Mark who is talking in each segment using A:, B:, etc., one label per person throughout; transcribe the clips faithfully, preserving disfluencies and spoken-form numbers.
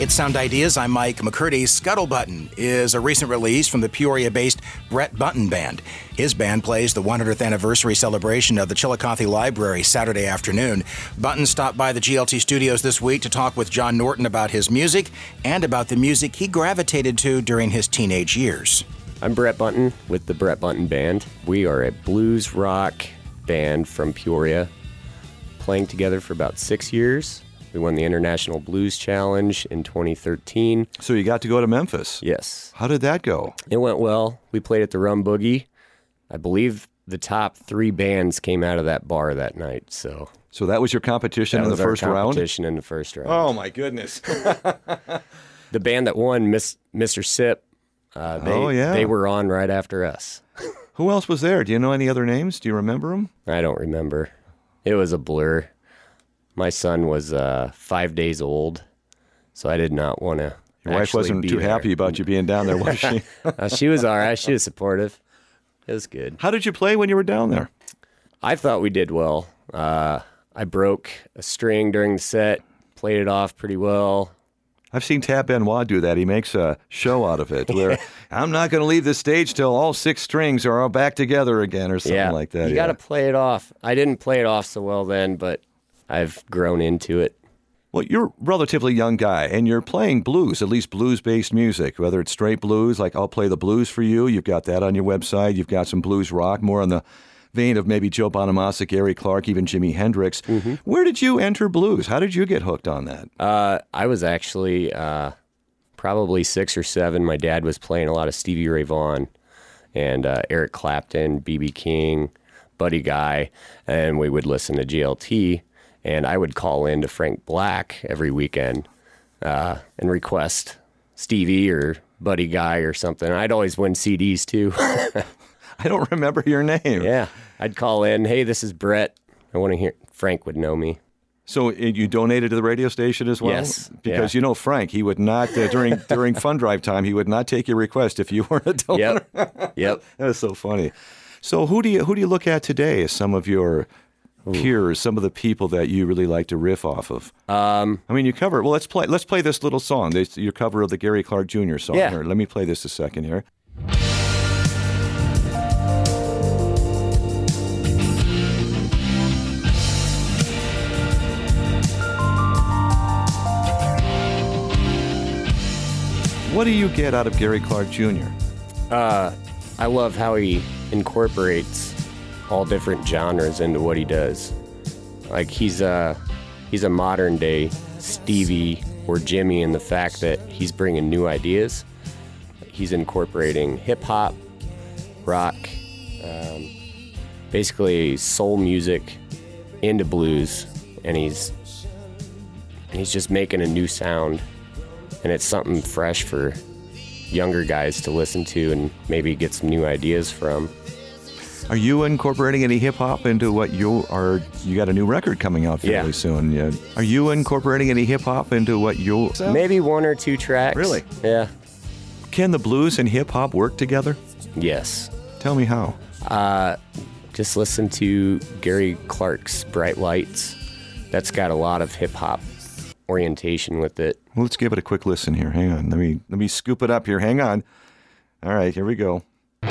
A: It's Sound Ideas. I'm Mike McCurdy. Scuttlebutton is a recent release from the Peoria-based Brett Bunton Band. His band plays the one hundredth anniversary celebration of the Chillicothe Library Saturday afternoon. Bunton stopped by the G L T studios this week to talk with John Norton about his music and about the music he gravitated to during his teenage years.
B: I'm Brett Bunton with the Brett Bunton Band. We are a blues rock band from Peoria, playing together for about six years. We won the International Blues Challenge in twenty thirteen.
C: So you got to go to Memphis?
B: Yes.
C: How did that go?
B: It went well. We played at the Rum Boogie. I believe the top three bands came out of that bar that night. So
C: so that was your competition
B: that
C: in the
B: was our
C: first round?
B: competition in the first round.
C: Oh, my goodness.
B: The band that won, Miss, Mister Sip, uh, they,
C: oh, yeah.
B: they were on right after us.
C: Who else was there? Do you know any other names? Do you remember them?
B: I don't remember. It was a blur. My son was uh, five days old, so I did not want to.
C: Your wife wasn't too
B: there.
C: happy about you being down there, was she?
B: uh, she was all right. She was supportive. It was good.
C: How did you play when you were down there?
B: I thought we did well. Uh, I broke a string during the set, played it off pretty well.
C: I've seen Tab Benoit do that. He makes a show out of it where I'm not going to leave the stage till all six strings are all back together again or something
B: yeah,
C: like that.
B: You
C: yeah.
B: got to play it off. I didn't play it off so well then, but I've grown into it.
C: Well, you're a relatively young guy, and you're playing blues, at least blues-based music, whether it's straight blues, like I'll Play the Blues for You. You've got that on your website. You've got some blues rock, more on the vein of maybe Joe Bonamassa, Gary Clark, even Jimi Hendrix. Mm-hmm. Where did you enter blues? How did you get hooked on that?
B: Uh, I was actually uh, probably six or seven. My dad was playing a lot of Stevie Ray Vaughan and uh, Eric Clapton, B B King, Buddy Guy, and we would listen to G L T. And I would call in to Frank Black every weekend uh, and request Stevie or Buddy Guy or something. I'd always win C Ds, too.
C: I don't remember your name.
B: Yeah. I'd call in, hey, this is Brett. I want to hear. Frank would know me.
C: So uh, you donated to the radio station as well?
B: Yes.
C: Because
B: yeah.
C: you know Frank, he would not, uh, during during fund drive time, he would not take your request if you weren't a donor.
B: Yep. Yep.
C: That was so funny. So who do you who do you look at today as some of your peers, some of the people that you really like to riff off of?
B: Um,
C: I mean, you cover. Well, let's play. Let's play this little song. This, your cover of the Gary Clark Junior song.
B: Yeah.
C: Here, let me play this a second here. What do you get out of Gary Clark Junior?
B: Uh, I love how he incorporates all different genres into what he does. Like he's a he's a modern day Stevie or Jimmy in the fact that he's bringing new ideas. He's incorporating hip hop, rock, um, basically soul music into blues, and he's and he's just making a new sound, and it's something fresh for younger guys to listen to and maybe get some new ideas from.
C: Are you incorporating any hip hop into what you are? You got a new record coming out fairly
B: yeah.
C: soon. Yeah. Are you incorporating any hip hop into what you?
B: Maybe one or two tracks.
C: Really?
B: Yeah.
C: Can the blues and hip hop work together?
B: Yes.
C: Tell me how.
B: Uh, just listen to Gary Clark's Bright Lights. That's got a lot of hip hop orientation with it.
C: Well, let's give it a quick listen here. Hang on. Let me let me scoop it up here. Hang on. All right, here we go.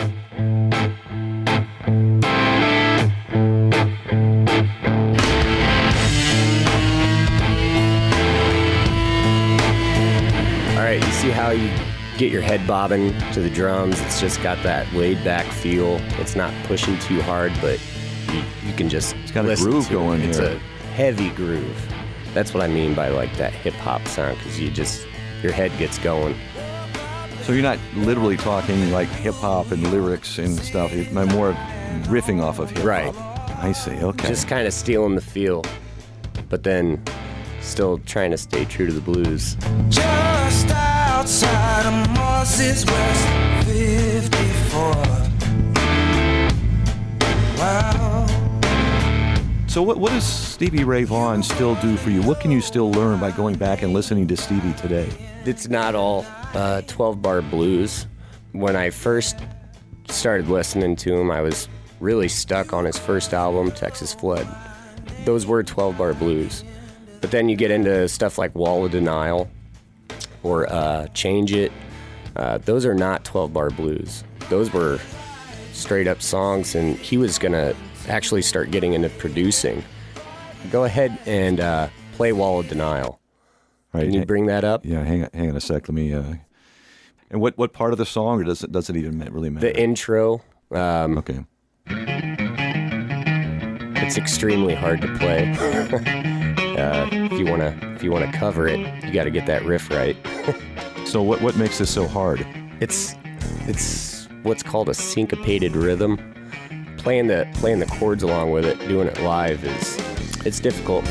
B: All right, you see how you get your head bobbing to the drums? It's just got that laid-back feel. It's not pushing too hard, but you, you can just
C: It's got a
B: listen
C: groove
B: to
C: going
B: it. It's
C: here.
B: a heavy groove. That's what I mean by like that hip-hop sound, because you just, your head gets going.
C: So you're not literally talking like hip hop and lyrics and stuff. You're more riffing off of hip hop.
B: Right.
C: I see. Okay.
B: Just kind of stealing the feel, but then still trying to stay true to the blues.
D: Just outside of Moses West fifty-four. Wow.
C: So what what does Stevie Ray Vaughan still do for you? What can you still learn by going back and listening to Stevie today?
B: It's not all uh, twelve-bar blues. When I first started listening to him, I was really stuck on his first album, Texas Flood. Those were twelve-bar blues. But then you get into stuff like Wall of Denial, or uh, Change It. Uh, those are not twelve-bar blues. Those were straight-up songs, and he was going to actually start getting into producing. Go ahead and uh, play Wall of Denial.
C: Right.
B: Can you bring that up?
C: Yeah, hang on, hang on a sec. Let me... Uh... And what, what part of the song, or does it, does it even really matter?
B: The intro. Um,
C: okay.
B: It's extremely hard to play. uh, if you want to if you want to cover it, you got to get that riff right.
C: So what what makes this so hard?
B: It's it's what's called a syncopated rhythm. Playing the playing the chords along with it, doing it live is it's difficult.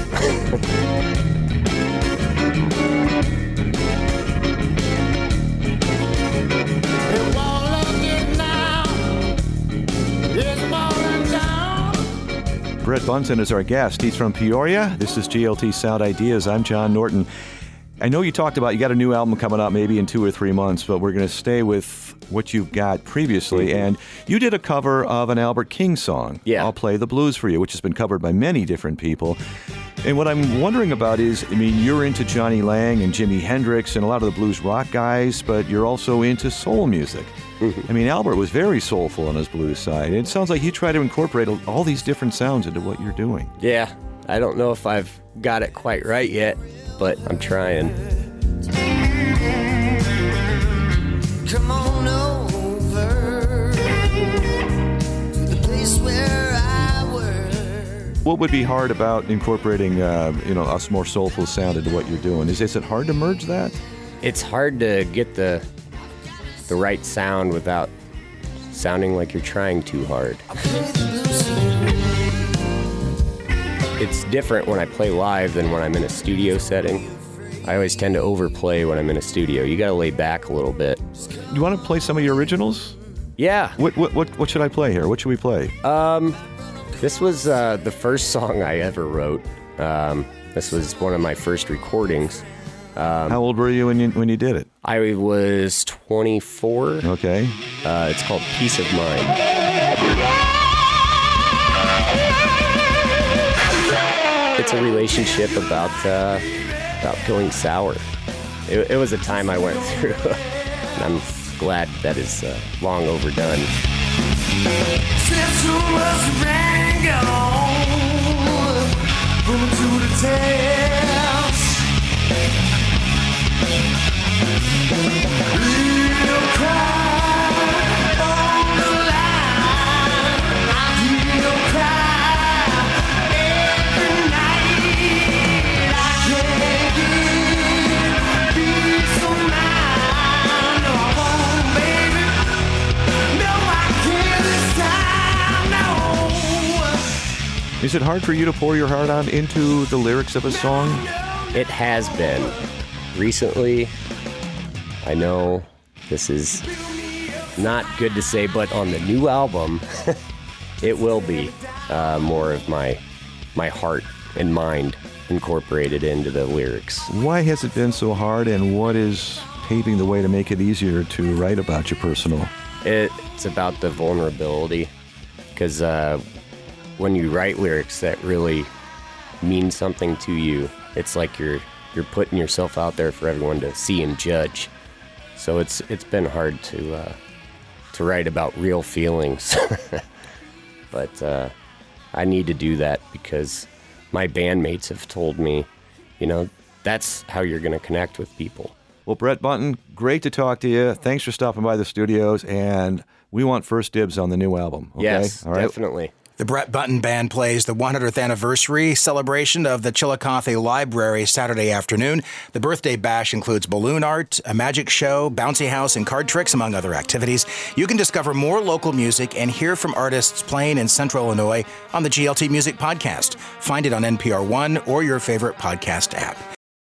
C: Brett Bunton is our guest. He's from Peoria. This is G L T Sound Ideas. I'm John Norton. I know you talked about you got a new album coming out maybe in two or three months, but we're going to stay with what you've got previously. Mm-hmm. And you did a cover of an Albert King song,
B: yeah.
C: I'll Play the Blues for You, which has been covered by many different people. And what I'm wondering about is, I mean, you're into Johnny Lang and Jimi Hendrix and a lot of the blues rock guys, but you're also into soul music. Mm-hmm. I mean, Albert was very soulful on his blues side. It sounds like you try to incorporate all these different sounds into what you're doing.
B: Yeah, I don't know if I've got it quite right yet, but I'm trying.
D: Come on over to the place where I work.
C: What would be hard about incorporating, uh, you know, a more soulful sound into what you're doing? Is, is it hard to merge that?
B: It's hard to get the the right sound without sounding like you're trying too hard. It's different when I play live than when I'm in a studio setting. I always tend to overplay when I'm in a studio. You gotta lay back a little bit.
C: You want to play some of your originals?
B: Yeah.
C: What what what, what should I play here? What should we play?
B: Um, this was uh, the first song I ever wrote. Um, this was one of my first recordings. Um,
C: How old were you when you when you did it?
B: I was twenty-four.
C: Okay.
B: Uh, it's called Peace of Mind. It's a relationship about uh, about going sour. It, it was a time I went through, and I'm glad that is uh, long overdone.
C: Is it hard for you to pour your heart out into the lyrics of a song?
B: It has been. Recently, I know this is not good to say, but on the new album, it will be uh, more of my my heart and mind incorporated into the lyrics.
C: Why has it been so hard, and what is paving the way to make it easier to write about your personal?
B: It, it's about the vulnerability, because uh, when you write lyrics that really mean something to you, it's like you're you're putting yourself out there for everyone to see and judge. So it's it's been hard to uh, to write about real feelings, but uh, I need to do that because my bandmates have told me, you know, that's how you're going to connect with people.
C: Well, Brett Bunton, great to talk to you. Thanks for stopping by the studios, and we want first dibs on the new album. Okay?
B: Yes,
C: all right?
B: Definitely.
A: The Brett Bunton Band plays the one hundredth anniversary celebration of the Chillicothe Library Saturday afternoon. The birthday bash includes balloon art, a magic show, bouncy house, and card tricks, among other activities. You can discover more local music and hear from artists playing in Central Illinois on the G L T Music Podcast. Find it on N P R One or your favorite podcast app.